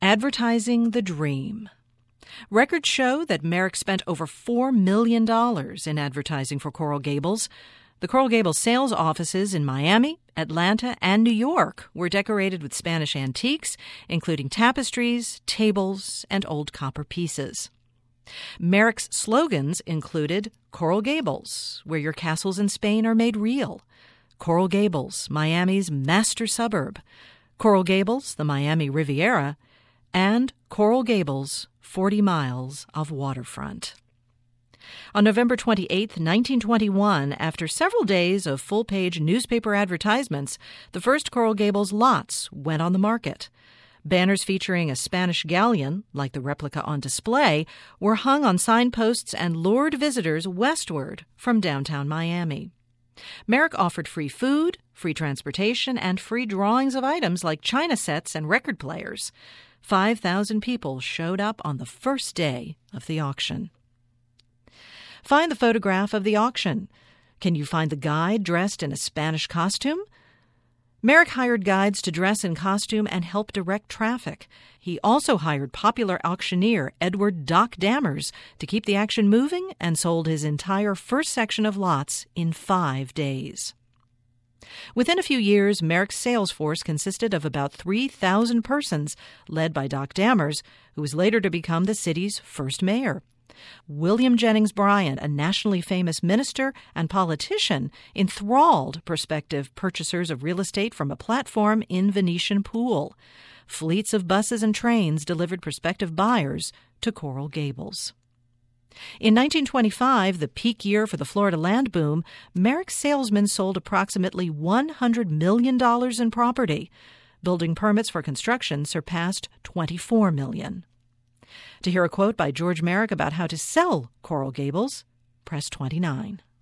Advertising the dream. Records show that Merrick spent over $4 million in advertising for Coral Gables. The Coral Gables sales offices in Miami, Atlanta, and New York were decorated with Spanish antiques, including tapestries, tables, and old copper pieces. Merrick's slogans included Coral Gables, where your castles in Spain are made real; Coral Gables, Miami's master suburb; Coral Gables, the Miami Riviera; and Coral Gables, 40 miles of waterfront. On November 28, 1921, after several days of full-page newspaper advertisements, the first Coral Gables lots went on the market. Banners featuring a Spanish galleon, like the replica on display, were hung on signposts and lured visitors westward from downtown Miami. Merrick offered free food, free transportation, and free drawings of items like china sets and record players. 5,000 people showed up on the first day of the auction. Find the photograph of the auction. Can you find the guide dressed in a Spanish costume? Merrick hired guides to dress in costume and help direct traffic. He also hired popular auctioneer Edward Doc Dammers to keep the action moving and sold his entire first section of lots in 5 days. Within a few years, Merrick's sales force consisted of about 3,000 persons, led by Doc Dammers, who was later to become the city's first mayor. William Jennings Bryan, a nationally famous minister and politician, enthralled prospective purchasers of real estate from a platform in Venetian Pool. Fleets of buses and trains delivered prospective buyers to Coral Gables. In 1925, the peak year for the Florida land boom, Merrick's salesmen sold approximately $100 million in property. Building permits for construction surpassed $24 million. To hear a quote by George Merrick about how to sell Coral Gables, press 29.